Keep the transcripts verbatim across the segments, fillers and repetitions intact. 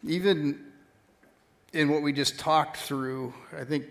even in what we just talked through, I think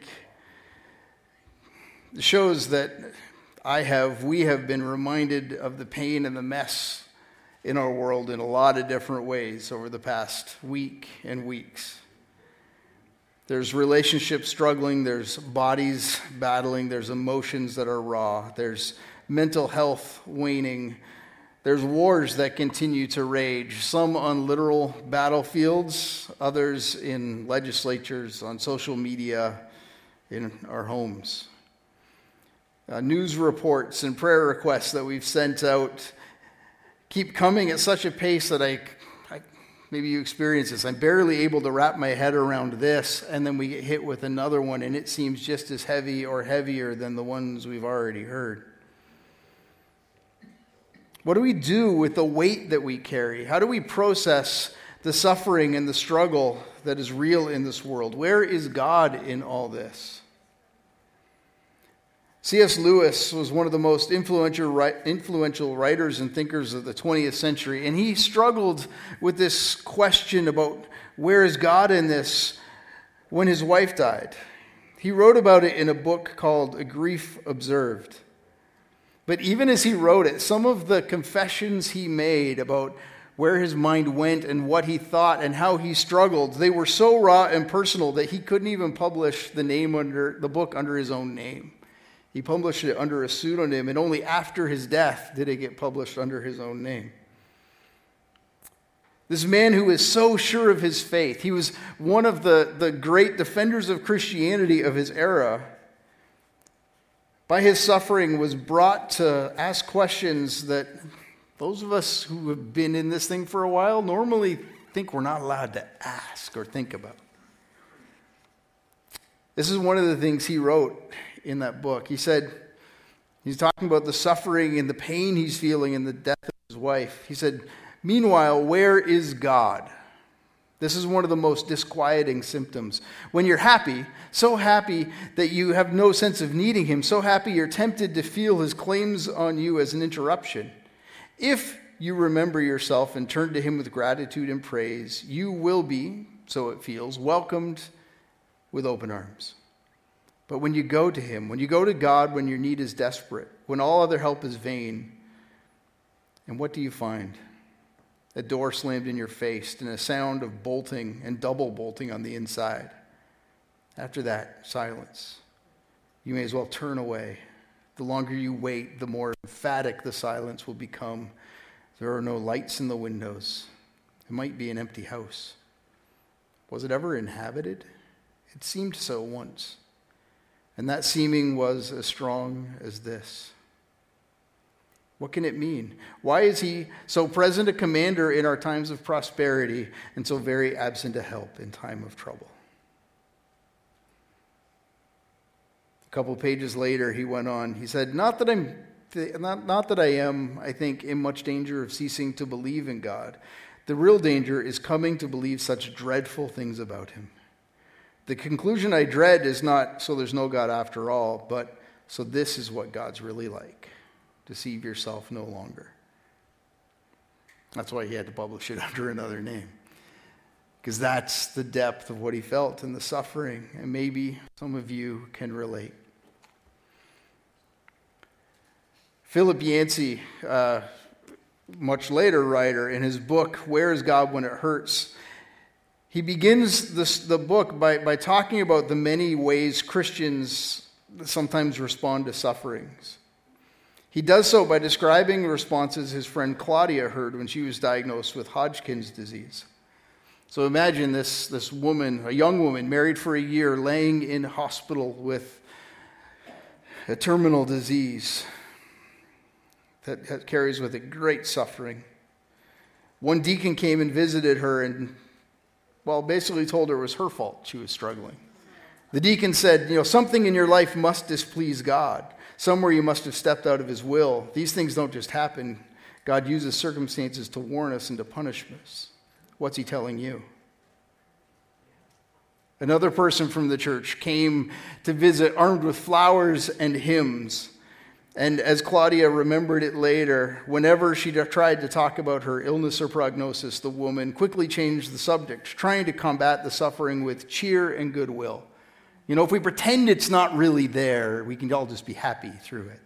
it shows that I have, we have been reminded of the pain and the mess in our world in a lot of different ways over the past week and weeks. There's relationships struggling, there's bodies battling, there's emotions that are raw, there's mental health waning, there's wars that continue to rage, some on literal battlefields, others in legislatures, on social media, in our homes. Uh, news reports and prayer requests that we've sent out keep coming at such a pace that I, I, maybe you experience this, I'm barely able to wrap my head around this, and then we get hit with another one, and it seems just as heavy or heavier than the ones we've already heard. What do we do with the weight that we carry? How do we process the suffering and the struggle that is real in this world? Where is God in all this? C S Lewis was one of the most influential influential writers and thinkers of the twentieth century, and he struggled with this question about where is God in this when his wife died. He wrote about it in a book called A Grief Observed. But even as he wrote it, some of the confessions he made about where his mind went and what he thought and how he struggled, they were so raw and personal that he couldn't even publish the name under the book under his own name. He published it under a pseudonym, and only after his death did it get published under his own name. This man who was so sure of his faith, he was one of the, the great defenders of Christianity of his era, by his suffering was brought to ask questions that those of us who have been in this thing for a while normally think we're not allowed to ask or think about. This is one of the things he wrote in that book. He said, he's talking about the suffering and the pain he's feeling in the death of his wife. He said, "Meanwhile, where is God?" This is one of the most disquieting symptoms. When you're happy, so happy that you have no sense of needing him, so happy you're tempted to feel his claims on you as an interruption. If you remember yourself and turn to him with gratitude and praise, you will be, so it feels, welcomed with open arms. But when you go to him, when you go to God when your need is desperate, when all other help is vain, and what do you find? A door slammed in your face and a sound of bolting and double bolting on the inside. After that, silence. You may as well turn away. The longer you wait, the more emphatic the silence will become. There are no lights in the windows. It might be an empty house. Was it ever inhabited? It seemed so once. And that seeming was as strong as this. What can it mean? Why is he so present a commander in our times of prosperity and so very absent a help in time of trouble? A couple pages later, he went on. He said, not that I'm, not, not that I am, I think, in much danger of ceasing to believe in God. The real danger is coming to believe such dreadful things about him. The conclusion I dread is not, so there's no God after all, but so this is what God's really like. Deceive yourself no longer. That's why he had to publish it under another name. Because that's the depth of what he felt and the suffering. And maybe some of you can relate. Philip Yancey, uh, much later writer, in his book, Where is God When It Hurts? He begins this, the book by, by talking about the many ways Christians sometimes respond to sufferings. He does so by describing the responses his friend Claudia heard when she was diagnosed with Hodgkin's disease. So imagine this, this woman, a young woman, married for a year, laying in hospital with a terminal disease that, that carries with it great suffering. One deacon came and visited her and, well, basically told her it was her fault she was struggling. The deacon said, you know, something in your life must displease God. Somewhere you must have stepped out of his will. These things don't just happen. God uses circumstances to warn us and to punish us. What's he telling you? Another person from the church came to visit armed with flowers and hymns. And as Claudia remembered it later, whenever she tried to talk about her illness or prognosis, the woman quickly changed the subject, trying to combat the suffering with cheer and goodwill. You know, if we pretend it's not really there, we can all just be happy through it.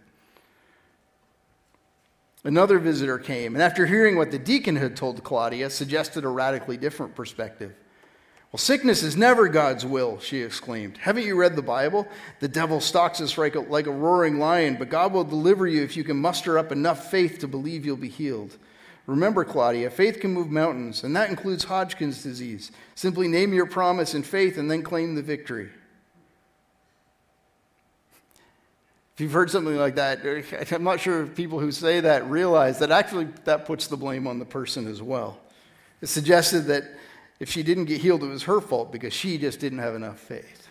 Another visitor came, and after hearing what the deacon had told Claudia, suggested a radically different perspective. "Well, sickness is never God's will," she exclaimed. "Haven't you read the Bible? The devil stalks us like a, like a roaring lion, but God will deliver you if you can muster up enough faith to believe you'll be healed. Remember, Claudia, faith can move mountains, and that includes Hodgkin's disease. Simply name your promise in faith and then claim the victory." If you've heard something like that, I'm not sure if people who say that realize that actually that puts the blame on the person as well. It suggested that if she didn't get healed, it was her fault because she just didn't have enough faith.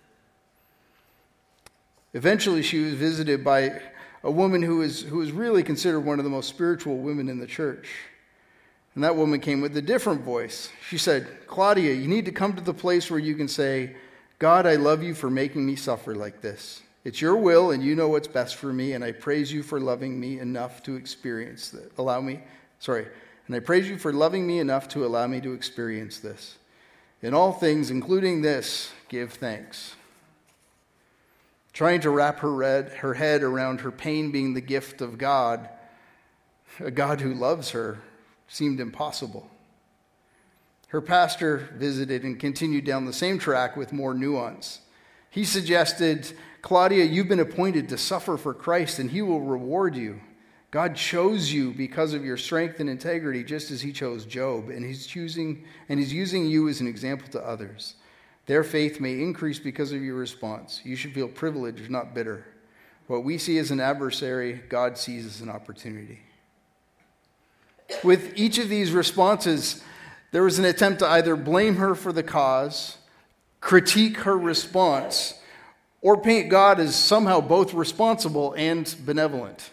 Eventually, she was visited by a woman who was, who was really considered one of the most spiritual women in the church. And that woman came with a different voice. She said, "Claudia, you need to come to the place where you can say, 'God, I love you for making me suffer like this. It's your will and you know what's best for me, and I praise you for loving me enough to experience that. Allow me, sorry, and I praise you for loving me enough to allow me to experience this. In all things, including this, give thanks.'" Trying to wrap her, red, her head around her pain being the gift of God, a God who loves her, seemed impossible. Her pastor visited and continued down the same track with more nuance. He suggested, "Claudia, you've been appointed to suffer for Christ, and he will reward you. God chose you because of your strength and integrity, just as he chose Job, and he's choosing and he's using you as an example to others. Their faith may increase because of your response. You should feel privileged, not bitter. What we see as an adversary, God sees as an opportunity." With each of these responses, there was an attempt to either blame her for the cause, critique her response, or paint God as somehow both responsible and benevolent.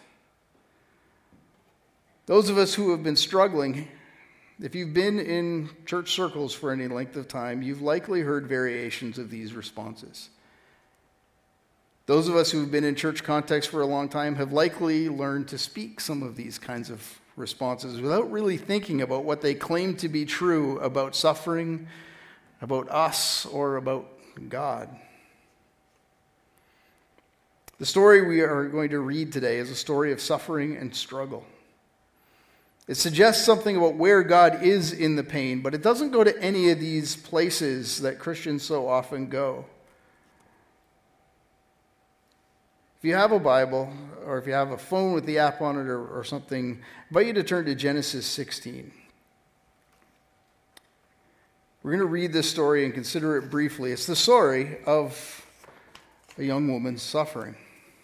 Those of us who have been struggling, if you've been in church circles for any length of time, you've likely heard variations of these responses. Those of us who have been in church context for a long time have likely learned to speak some of these kinds of responses without really thinking about what they claim to be true about suffering, about us, or about God. The story we are going to read today is a story of suffering and struggle. It suggests something about where God is in the pain, but it doesn't go to any of these places that Christians so often go. If you have a Bible, or if you have a phone with the app on it or, or something, I invite you to turn to Genesis sixteen. We're going to read this story and consider it briefly. It's the story of a young woman's suffering.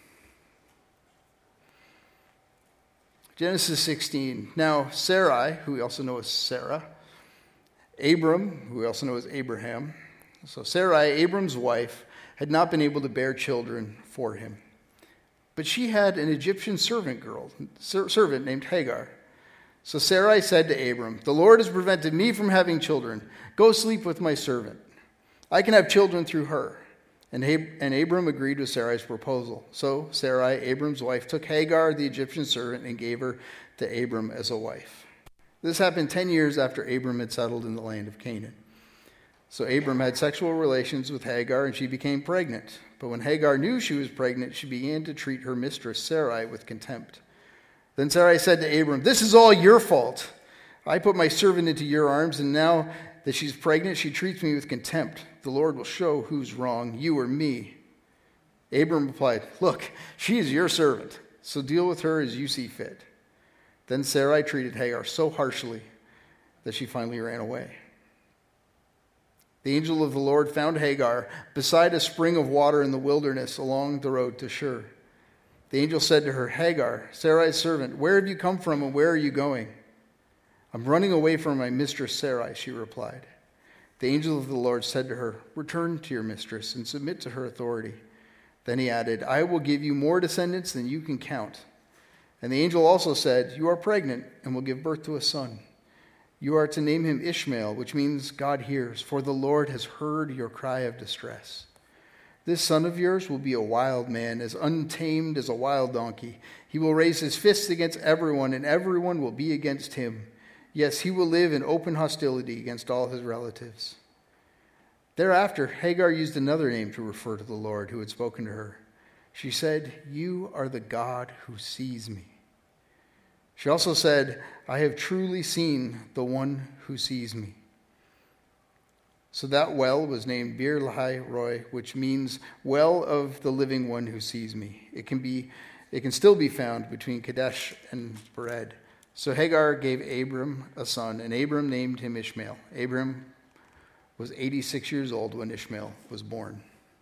Genesis sixteen. Now, Sarai, who we also know as Sarah, Abram, who we also know as Abraham. So Sarai, Abram's wife, had not been able to bear children for him. But she had an Egyptian servant girl, servant named Hagar. So Sarai said to Abram, "The Lord has prevented me from having children. Go sleep with my servant. I can have children through her." And, Ab- and Abram agreed with Sarai's proposal. So Sarai, Abram's wife, took Hagar, the Egyptian servant, and gave her to Abram as a wife. This happened ten years after Abram had settled in the land of Canaan. So Abram had sexual relations with Hagar, and she became pregnant. But when Hagar knew she was pregnant, she began to treat her mistress Sarai with contempt. Then Sarai said to Abram, "This is all your fault. I put my servant into your arms, and now that she's pregnant, she treats me with contempt. The Lord will show who's wrong, you or me." Abram replied, "Look, she is your servant, so deal with her as you see fit." Then Sarai treated Hagar so harshly that she finally ran away. The angel of the Lord found Hagar beside a spring of water in the wilderness along the road to Shur. The angel said to her, "Hagar, Sarai's servant, where have you come from and where are you going?" "I'm running away from my mistress Sarai," she replied. The angel of the Lord said to her, "Return to your mistress and submit to her authority." Then he added, "I will give you more descendants than you can count." And the angel also said, "You are pregnant and will give birth to a son. You are to name him Ishmael, which means God hears, for the Lord has heard your cry of distress." This son of yours will be a wild man, as untamed as a wild donkey. He will raise his fists against everyone, and everyone will be against him. Yes, he will live in open hostility against all his relatives." Thereafter, Hagar used another name to refer to the Lord who had spoken to her. She said, "You are the God who sees me." She also said, "I have truly seen the one who sees me." So that well was named Bir Lahai Roi, which means well of the living one who sees me. It can be, it can still be found between Kadesh and Bered. So Hagar gave Abram a son, and Abram named him Ishmael. Abram was eighty-six years old when Ishmael was born.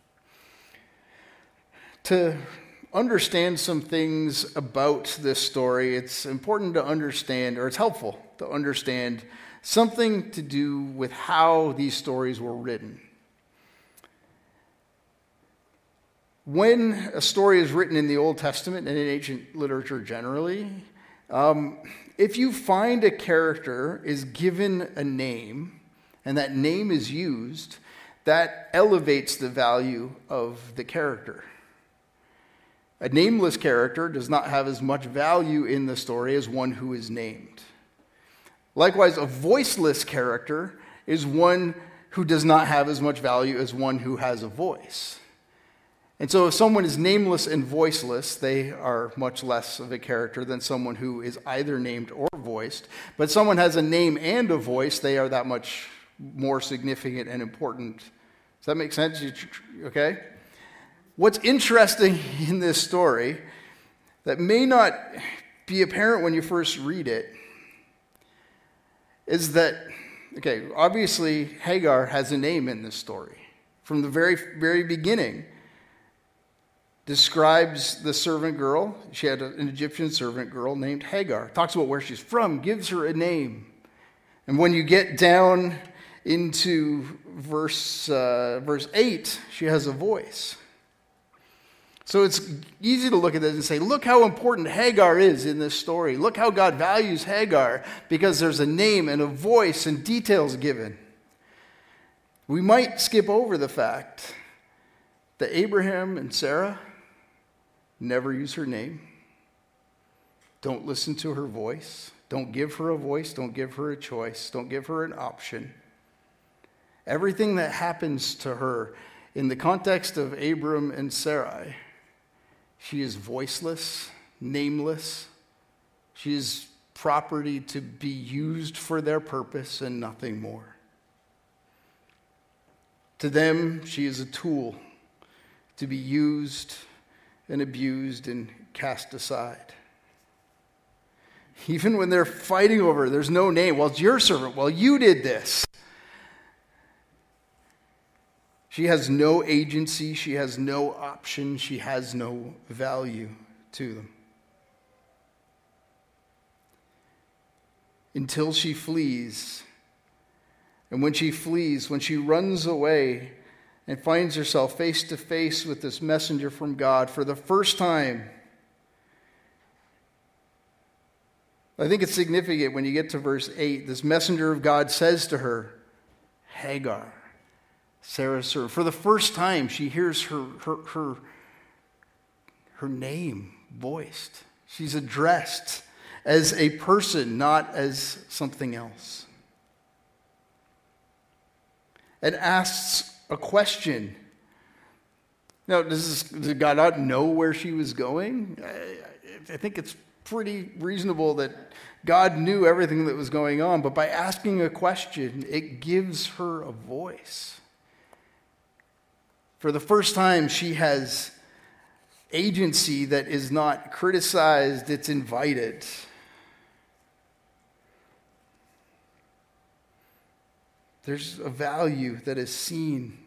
To understand some things about this story, it's important to understand, or it's helpful to understand, something to do with how these stories were written. When a story is written in the Old Testament and in ancient literature generally, um, if you find a character is given a name and that name is used, that elevates the value of the character. A nameless character does not have as much value in the story as one who is named. Likewise, a voiceless character is one who does not have as much value as one who has a voice. And so if someone is nameless and voiceless, they are much less of a character than someone who is either named or voiced. But someone has a name and a voice, they are that much more significant and important. Does that make sense? Okay? What's interesting in this story that may not be apparent when you first read it is that, okay, obviously Hagar has a name in this story. From the very, very beginning, describes the servant girl. She had an Egyptian servant girl named Hagar. Talks about where she's from, gives her a name. And when you get down into verse, uh, verse eight, she has a voice. So it's easy to look at this and say, look how important Hagar is in this story. Look how God values Hagar because there's a name and a voice and details given. We might skip over the fact that Abraham and Sarah never use her name. Don't listen to her voice. Don't give her a voice. Don't give her a choice. Don't give her an option. Everything that happens to her in the context of Abram and Sarai, she is voiceless, nameless. She is property to be used for their purpose and nothing more. To them, she is a tool to be used and abused and cast aside. Even when they're fighting over her, there's no name. Well, it's your servant. Well, you did this. She has no agency. She has no option. She has no value to them. Until she flees. And when she flees, when she runs away and finds herself face to face with this messenger from God for the first time, I think it's significant when you get to verse eight. This messenger of God says to her, Hagar, Sarah's servant. For the first time, she hears her, her, her, her name voiced. She's addressed as a person, not as something else. And asks a question. Now, does, this, does God not know where she was going? I, I think it's pretty reasonable that God knew everything that was going on, but by asking a question, it gives her a voice. For the first time, she has agency that is not criticized, it's invited. There's a value that is seen.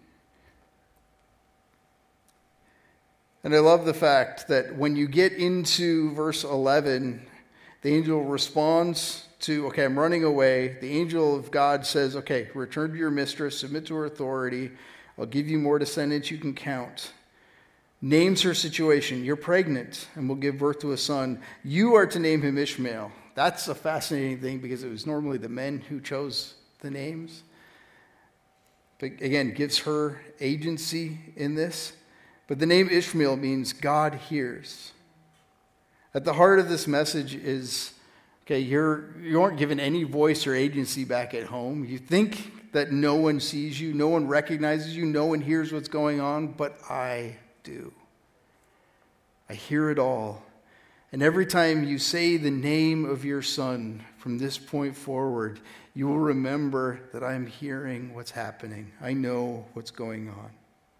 And I love the fact that when you get into verse eleven, the angel responds to, okay, I'm running away. The angel of God says, okay, return to your mistress, submit to her authority. I'll give you more descendants you can count. Names her situation. You're pregnant and will give birth to a son. You are to name him Ishmael. That's a fascinating thing because it was normally the men who chose the names. But again, gives her agency in this. But the name Ishmael means God hears. At the heart of this message is, okay, you're, you aren't given any voice or agency back at home. You think that no one sees you, no one recognizes you, no one hears what's going on, but I do. I hear it all. And every time you say the name of your son from this point forward, you will remember that I'm hearing what's happening. I know what's going on.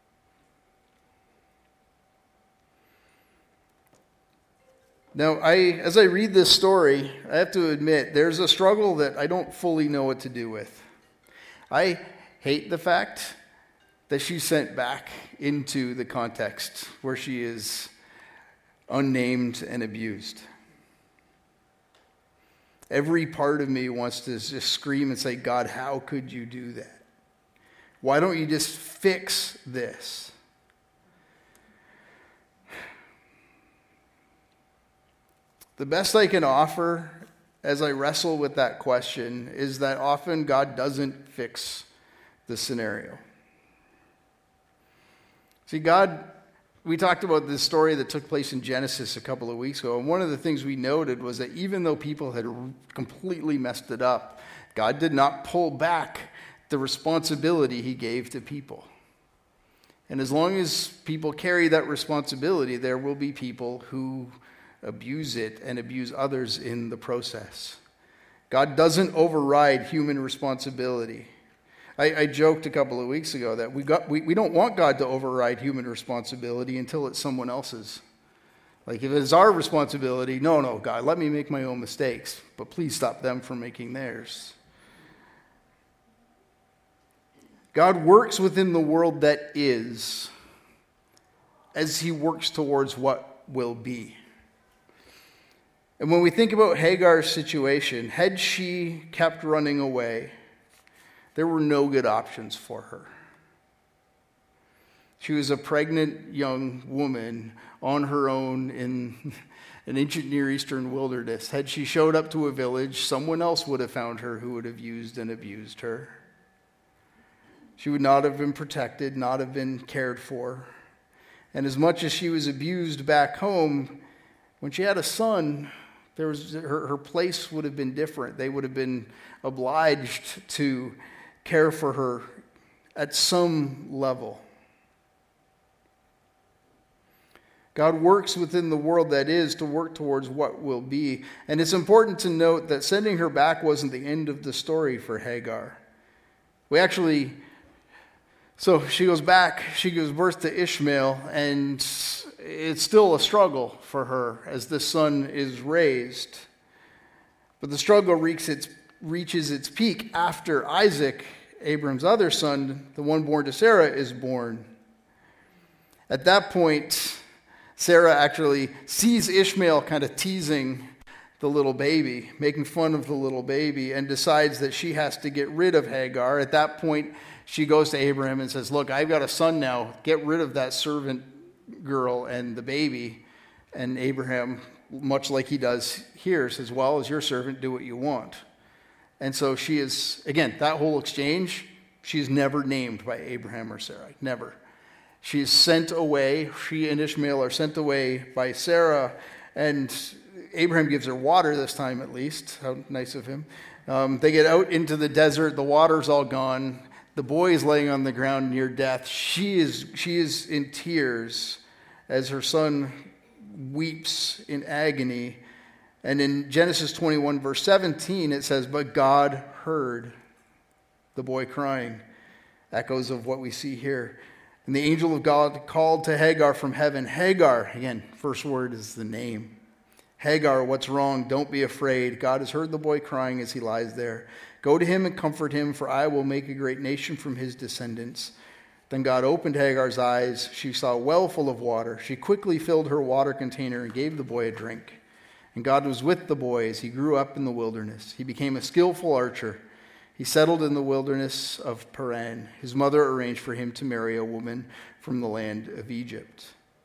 Now, I, as I read this story, I have to admit, there's a struggle that I don't fully know what to do with. I hate the fact that she's sent back into the context where she is unnamed and abused. Every part of me wants to just scream and say, God, how could you do that? Why don't you just fix this? The best I can offer as I wrestle with that question is that often God doesn't fix the scenario. See, God, we talked about this story that took place in Genesis a couple of weeks ago, and one of the things we noted was that even though people had completely messed it up, God did not pull back the responsibility he gave to people. And as long as people carry that responsibility, there will be people who abuse it and abuse others in the process. God doesn't override human responsibility. I, I joked a couple of weeks ago that we got we, we don't want God to override human responsibility until it's someone else's. Like if it's our responsibility, no, no, God, let me make my own mistakes, but please stop them from making theirs. God works within the world that is as he works towards what will be. And when we think about Hagar's situation, had she kept running away, there were no good options for her. She was a pregnant young woman on her own in an ancient Near Eastern wilderness. Had she showed up to a village, someone else would have found her who would have used and abused her. She would not have been protected, not have been cared for. And as much as she was abused back home, when she had a son, there was her, her place would have been different. They would have been obliged to care for her at some level. God works within the world that is to work towards what will be. And it's important to note that sending her back wasn't the end of the story for Hagar. We actually, so she goes back, she gives birth to Ishmael, and it's still a struggle for her as this son is raised. But the struggle reaches its, reaches its peak after Isaac, Abram's other son, the one born to Sarah, is born. At that point, Sarah actually sees Ishmael kind of teasing the little baby, making fun of the little baby, and decides that she has to get rid of Hagar. At that point, she goes to Abraham and says, look, I've got a son now. Get rid of that servant girl and the baby. And Abraham, much like he does here, says, well, as your servant, do what you want. And so she is, again, that whole exchange, she's never named by Abraham or Sarah. Never. She's sent away. She and Ishmael are sent away by Sarah. And Abraham gives her water this time at least. How nice of him. Um, they get out into the desert. The water's all gone. The boy is laying on the ground near death. She is, she is in tears as her son weeps in agony. And in Genesis twenty-one, verse seventeen, it says, but God heard the boy crying. Echoes of what we see here. And the angel of God called to Hagar from heaven. Hagar, again, first word is the name. Hagar, what's wrong? Don't be afraid. God has heard the boy crying as he lies there. Go to him and comfort him, for I will make a great nation from his descendants. Then God opened Hagar's eyes. She saw a well full of water. She quickly filled her water container and gave the boy a drink. And God was with the boy as he grew up in the wilderness. He became a skillful archer. He settled in the wilderness of Paran. His mother arranged for him to marry a woman from the land of Egypt.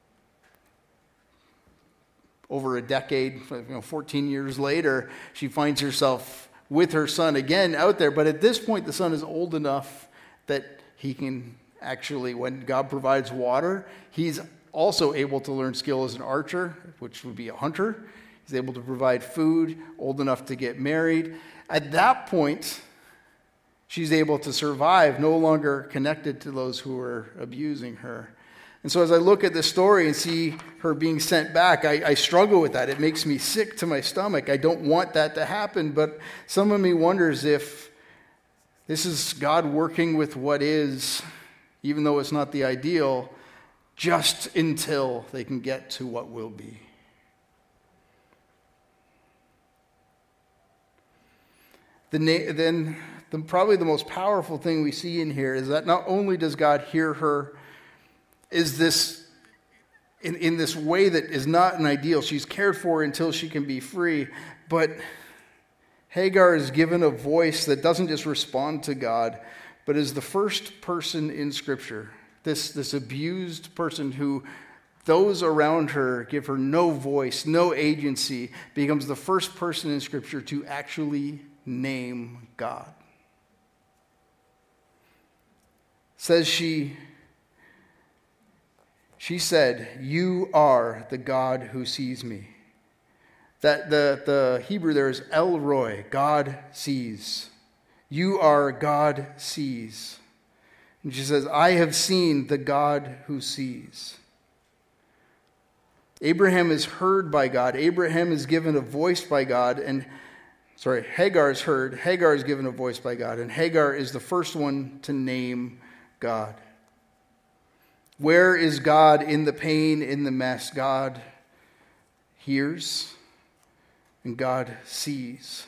Over a decade, you know, fourteen years later, she finds herself with her son again out there. But at this point, the son is old enough that he can Actually, when God provides water, he's also able to learn skill as an archer, which would be a hunter. He's able to provide food, old enough to get married. At that point, she's able to survive, no longer connected to those who are abusing her. And so as I look at this story and see her being sent back, I, I struggle with that. It makes me sick to my stomach. I don't want that to happen, but some of me wonders if this is God working with what is, even though it's not the ideal, just until they can get to what will be. The na- then the, probably the most powerful thing we see in here is that not only does God hear her, is this in, in this way that is not an ideal. She's cared for until she can be free, but Hagar is given a voice that doesn't just respond to God, but is the first person in Scripture, this, this abused person who those around her give her no voice, no agency, becomes the first person in Scripture to actually name God. Says she, she said, "You are the God who sees me." That the, the Hebrew there is El Roi, God sees. You are God sees. And she says, "I have seen the God who sees." Abraham is heard by God. Abraham is given a voice by God. And, sorry, Hagar is heard. Hagar is given a voice by God. And Hagar is the first one to name God. Where is God in the pain, in the mess? God hears and God sees.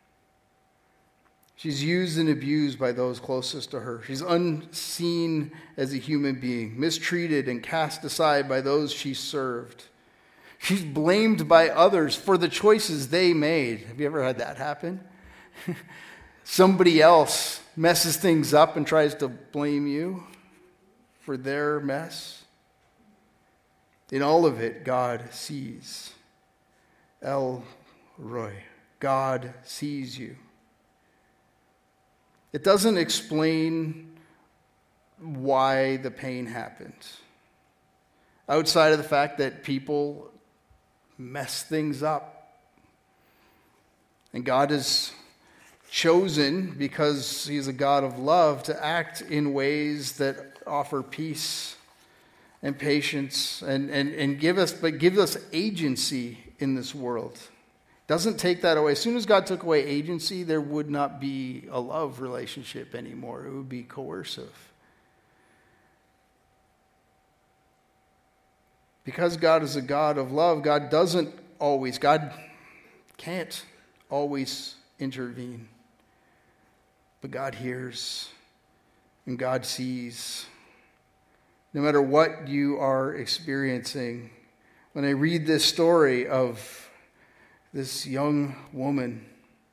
She's used and abused by those closest to her. She's unseen as a human being, mistreated and cast aside by those she served. She's blamed by others for the choices they made. Have you ever had that happen? Somebody else messes things up and tries to blame you for their mess. In all of it, God sees. El Roi, God sees you. It doesn't explain why the pain happened, outside of the fact that people mess things up. And God is chosen, because he's a God of love, to act in ways that offer peace and patience and, and, and give us, but give us agency in this world. Doesn't take that away. As soon as God took away agency, there would not be a love relationship anymore. It would be coercive. Because God is a God of love, God doesn't always, God can't always intervene. But God hears and God sees. No matter what you are experiencing, when I read this story of this young woman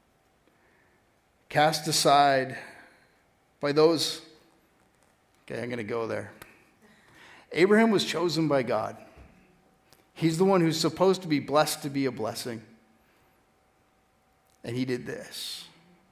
cast aside by those, okay, I'm going to go there. Abraham was chosen by God. He's the one who's supposed to be blessed to be a blessing. And he did this.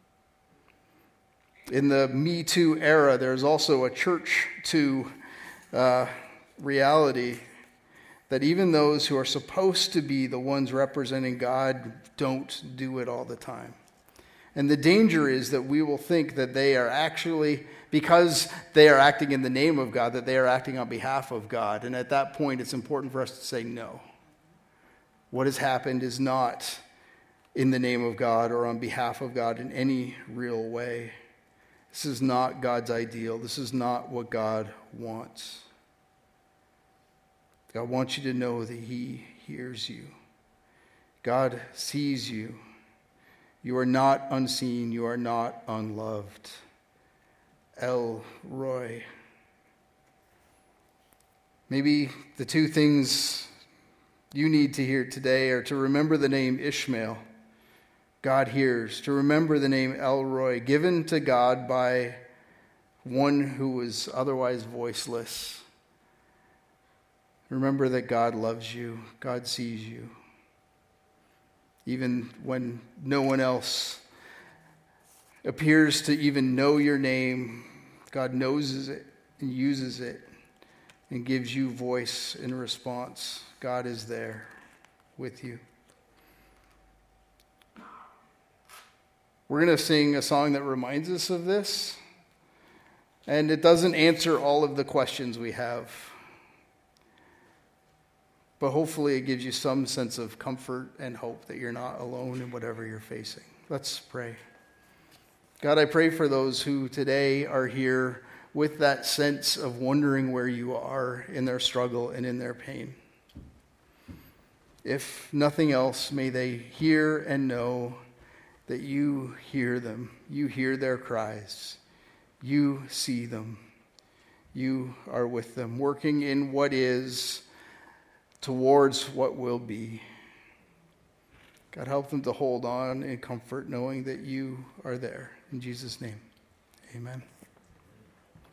In the Me Too era, there's also a church to uh, reality that even those who are supposed to be the ones representing God don't do it all the time. And the danger is that we will think that they are actually, because they are acting in the name of God, that they are acting on behalf of God. And at that point, it's important for us to say no. What has happened is not in the name of God or on behalf of God in any real way. This is not God's ideal. This is not what God wants. God wants you to know that he hears you. God sees you. You are not unseen. You are not unloved. El Roi. Maybe the two things you need to hear today are to remember the name Ishmael, God hears, to remember the name El Roi, given to God by one who was otherwise voiceless. Remember that God loves you. God sees you. Even when no one else appears to even know your name, God knows it. and uses it and gives you voice in response. God is there with you. We're going to sing a song that reminds us of this, and it doesn't answer all of the questions we have, but hopefully it gives you some sense of comfort and hope that you're not alone in whatever you're facing. Let's pray. God, I pray for those who today are here with that sense of wondering where you are in their struggle and in their pain. If nothing else, may they hear and know that you hear them. You hear their cries. You see them. You are with them, working in what is towards what will be. God, help them to hold on in comfort, knowing that you are there. In Jesus' name, amen.